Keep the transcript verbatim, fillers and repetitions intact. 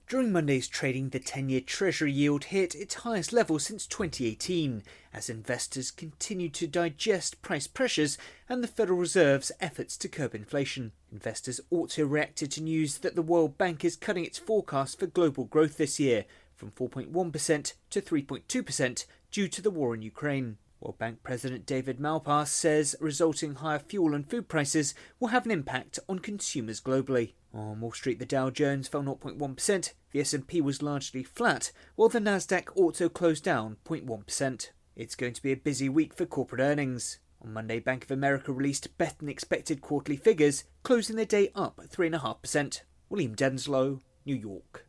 During Monday's trading, the ten-year Treasury yield hit its highest level since twenty eighteen, as investors continued to digest price pressures and the Federal Reserve's efforts to curb inflation. Investors also reacted to news that the World Bank is cutting its forecast for global growth this year from four point one percent to three point two percent due to the war in Ukraine. World Bank President David Malpass says resulting higher fuel and food prices will have an impact on consumers globally. On Wall Street, the Dow Jones fell zero point one percent, the S and P was largely flat, while the Nasdaq also closed down zero point one percent. It's going to be a busy week for corporate earnings. On Monday, Bank of America released better-than-expected quarterly figures, closing the day up three point five percent. William Denslow, New York.